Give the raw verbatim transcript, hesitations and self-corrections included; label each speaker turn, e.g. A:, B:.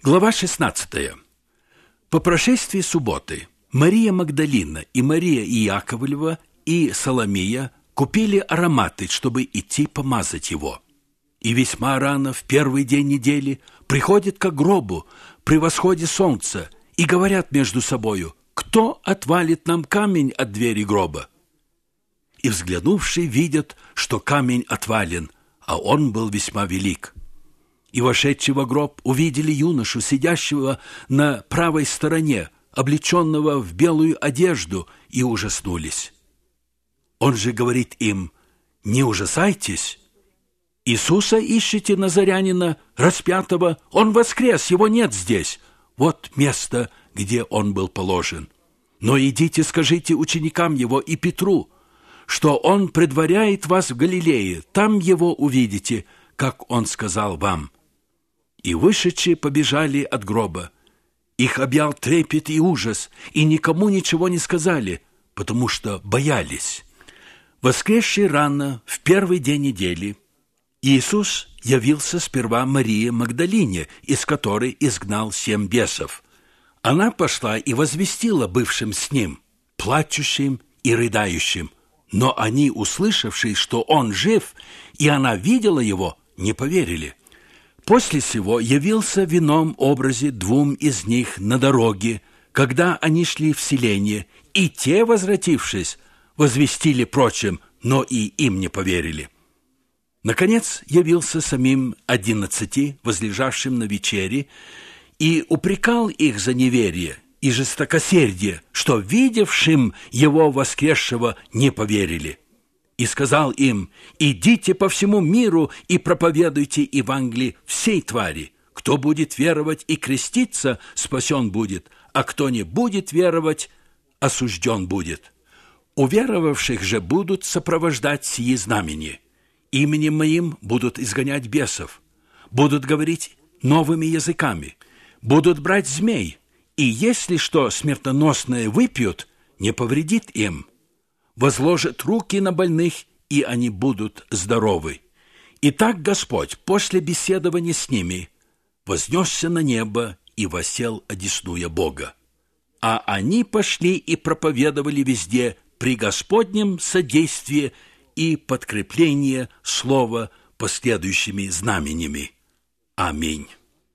A: Глава шестнадцатая. По прошествии субботы Мария Магдалина и Мария Иаковлева и Соломия купили ароматы, чтобы идти помазать его. И весьма рано, в первый день недели, приходят к гробу при восходе солнца и говорят между собою: «Кто отвалит нам камень от двери гроба?» И взглянувшие видят, что камень отвален, а он был весьма велик. И вошедшие во гроб увидели юношу, сидящего на правой стороне, облеченного в белую одежду, и ужаснулись. Он же говорит им: «Не ужасайтесь, Иисуса ищете, назарянина, распятого, он воскрес, его нет здесь, вот место, где он был положен. Но идите, скажите ученикам его и Петру, что он предваряет вас в Галилее, там его увидите, как он сказал вам». И вышедшие побежали от гроба. Их объял трепет и ужас, и никому ничего не сказали, потому что боялись. Воскресший рано, в первый день недели, Иисус явился сперва Марии Магдалине, из которой изгнал семь бесов. Она пошла и возвестила бывшим с ним, плачущим и рыдающим. Но они, услышавшие, что он жив, и она видела его, не поверили. После сего явился в ином образе двум из них на дороге, когда они шли в селение, и те, возвратившись, возвестили прочим, но и им не поверили. Наконец явился самим одиннадцати, возлежавшим на вечере, и упрекал их за неверие и жестокосердие, что видевшим его воскресшего не поверили. И сказал им: «Идите по всему миру и проповедуйте Евангелие всей твари. Кто будет веровать и креститься, спасен будет, а кто не будет веровать, осужден будет. Уверовавших же будут сопровождать сии знамения. Именем моим будут изгонять бесов, будут говорить новыми языками, будут брать змей, и если что смертоносное выпьют, не повредит им. Возложат руки на больных, и они будут здоровы». Итак, Господь после беседования с ними вознесся на небо и воссел одесную Бога. А они пошли и проповедовали везде при Господнем содействии и подкреплении слова последующими знамениями. Аминь.